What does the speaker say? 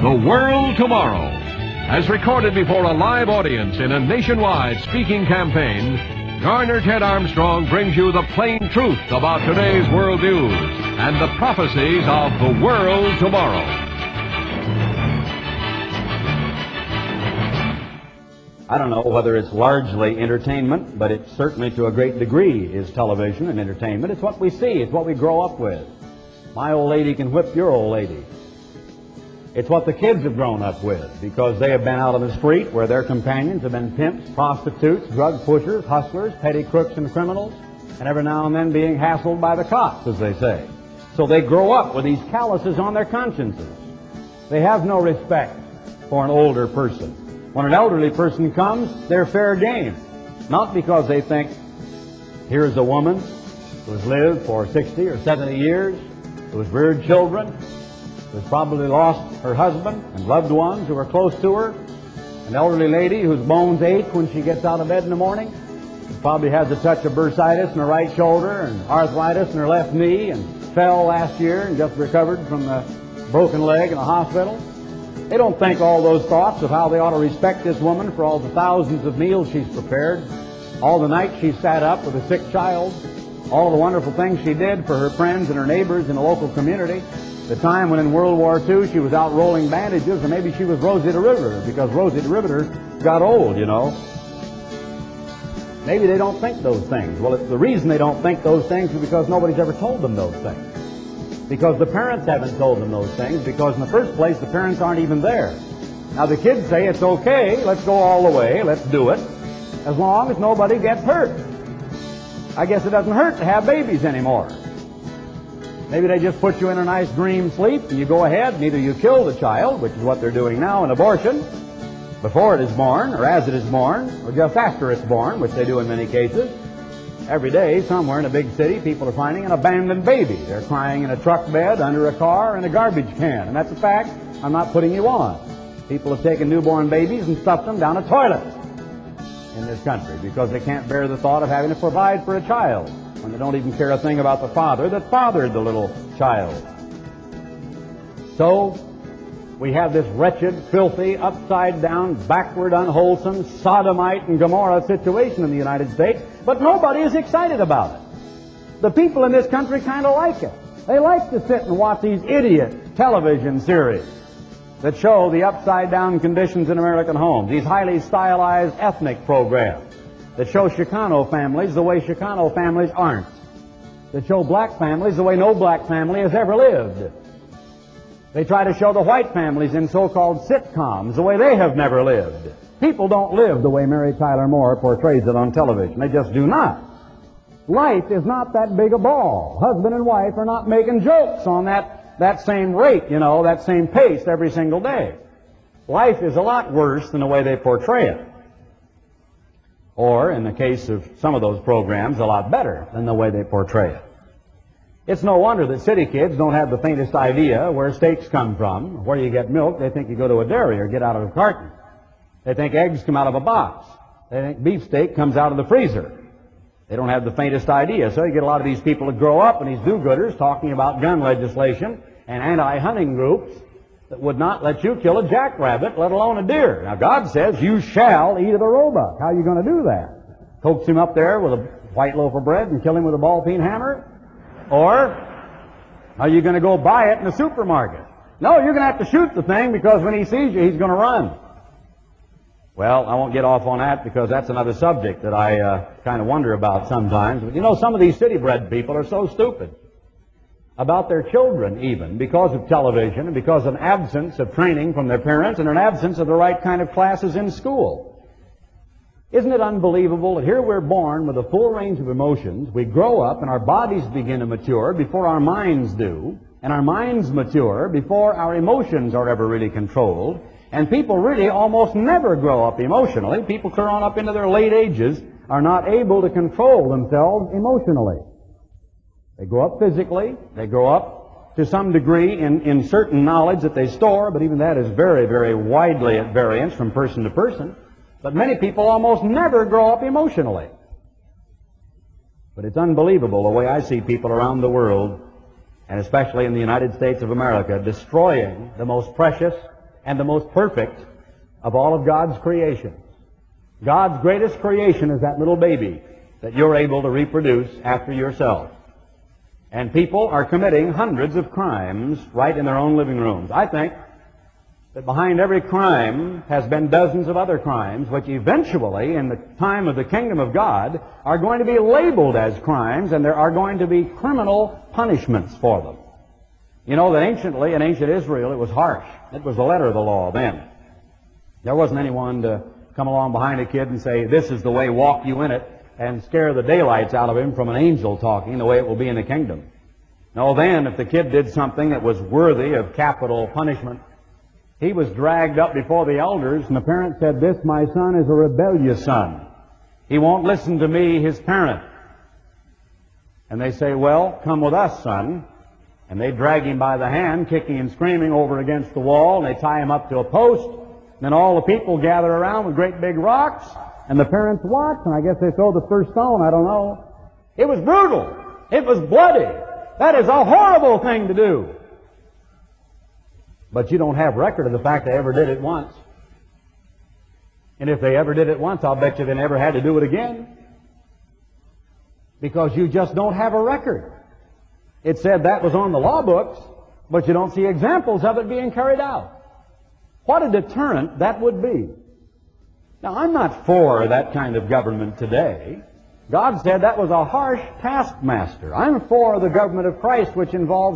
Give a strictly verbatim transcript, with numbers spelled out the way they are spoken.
The World Tomorrow. As recorded before a live audience in a nationwide speaking campaign, Garner Ted Armstrong brings you the plain truth about today's world news and the prophecies of the world tomorrow. I don't know whether it's largely entertainment, but it certainly to a great degree is television and entertainment. It's what we see. It's what we grow up with. My old lady can whip your old lady. It's what the kids have grown up with because they have been out on the street where their companions have been pimps, prostitutes, drug pushers, hustlers, petty crooks and criminals, and every now and then being hassled by the cops, as they say. So they grow up with these calluses on their consciences. They have no respect for an older person. When an elderly person comes, they're fair game. Not because they think, here's a woman who has lived for sixty or seventy years, who has reared children, who has probably lost her husband and loved ones who are close to her, an elderly lady whose bones ache when she gets out of bed in the morning, who probably has a touch of bursitis in her right shoulder and arthritis in her left knee and fell last year and just recovered from the broken leg in the hospital. They don't think all those thoughts of how they ought to respect this woman for all the thousands of meals she's prepared, all the nights she sat up with a sick child, all the wonderful things she did for her friends and her neighbors in the local community, the time when in World War Two she was out rolling bandages, or maybe she was Rosita Riveter, because Rosita Riveter got old, you know. Maybe they don't think those things. Well, the reason they don't think those things is because nobody's ever told them those things. Because the parents haven't told them those things, because in the first place the parents aren't even there. Now the kids say, it's okay, let's go all the way, let's do it, as long as nobody gets hurt. I guess it doesn't hurt to have babies anymore. Maybe they just put you in a nice dream sleep and you go ahead and either you kill the child, which is what they're doing now in abortion, before it is born, or as it is born, or just after it's born, which they do in many cases. Every day, somewhere in a big city, people are finding an abandoned baby. They're crying in a truck bed, under a car, in a garbage can. And that's a fact. I'm not putting you on. People have taken newborn babies and stuffed them down a toilet in this country because they can't bear the thought of having to provide for a child when they don't even care a thing about the father that fathered the little child. So, we have this wretched, filthy, upside-down, backward, unwholesome, sodomite and Gomorrah situation in the United States, but nobody is excited about it. The people in this country kind of like it. They like to sit and watch these idiot television series that show the upside-down conditions in American homes, these highly stylized ethnic programs that show Chicano families the way Chicano families aren't, that show black families the way no black family has ever lived. They try to show the white families in so-called sitcoms the way they have never lived. People don't live the way Mary Tyler Moore portrays it on television. They just do not. Life is not that big a ball. Husband and wife are not making jokes on that, that same rate, you know, that same pace every single day. Life is a lot worse than the way they portray it. Or, in the case of some of those programs, a lot better than the way they portray it. It's no wonder that city kids don't have the faintest idea where steaks come from, where you get milk. They think you go to a dairy or get out of a carton. They think eggs come out of a box. They think beefsteak comes out of the freezer. They don't have the faintest idea. So you get a lot of these people that grow up and these do-gooders talking about gun legislation and anti-hunting groups that would not let you kill a jackrabbit, let alone a deer. Now God says you shall eat of the roebuck. How are you going to do that? Coax him up there with a white loaf of bread and kill him with a ball-peen hammer? Or are you going to go buy it in the supermarket? No, you're going to have to shoot the thing because when he sees you, he's going to run. Well, I won't get off on that because that's another subject that I uh, kind of wonder about sometimes. But you know, some of these city-bred people are so stupid about their children even because of television and because of an absence of training from their parents and an absence of the right kind of classes in school. Isn't it unbelievable that here we're born with a full range of emotions, we grow up and our bodies begin to mature before our minds do, and our minds mature before our emotions are ever really controlled, and people really almost never grow up emotionally. People clear on up into their late ages are not able to control themselves emotionally. They grow up physically, they grow up to some degree in, in certain knowledge that they store, but even that is very, very widely at variance from person to person. But many people almost never grow up emotionally. But it's unbelievable the way I see people around the world, and especially in the United States of America, destroying the most precious and the most perfect of all of God's creation. God's greatest creation is that little baby that you're able to reproduce after yourself. And people are committing hundreds of crimes right in their own living rooms. I think that behind every crime has been dozens of other crimes, which eventually, in the time of the kingdom of God, are going to be labeled as crimes, and there are going to be criminal punishments for them. You know that anciently, in ancient Israel, it was harsh. It was the letter of the law then. There wasn't anyone to come along behind a kid and say, this is the way, walk you in it, and scare the daylights out of him from an angel talking, the way it will be in the kingdom. No, then, if the kid did something that was worthy of capital punishment, he was dragged up before the elders, and the parents said, this, my son, is a rebellious son. He won't listen to me, his parent. And they say, well, come with us, son. And they drag him by the hand, kicking and screaming over against the wall, and they tie him up to a post. And then all the people gather around with great big rocks, and the parents watch, and I guess they throw the first stone, I don't know. It was brutal. It was bloody. That is a horrible thing to do. But you don't have record of the fact they ever did it once. And if they ever did it once, I'll bet you they never had to do it again. Because you just don't have a record. It said that was on the law books, but you don't see examples of it being carried out. What a deterrent that would be. Now, I'm not for that kind of government today. God said that was a harsh taskmaster. I'm for the government of Christ, which involves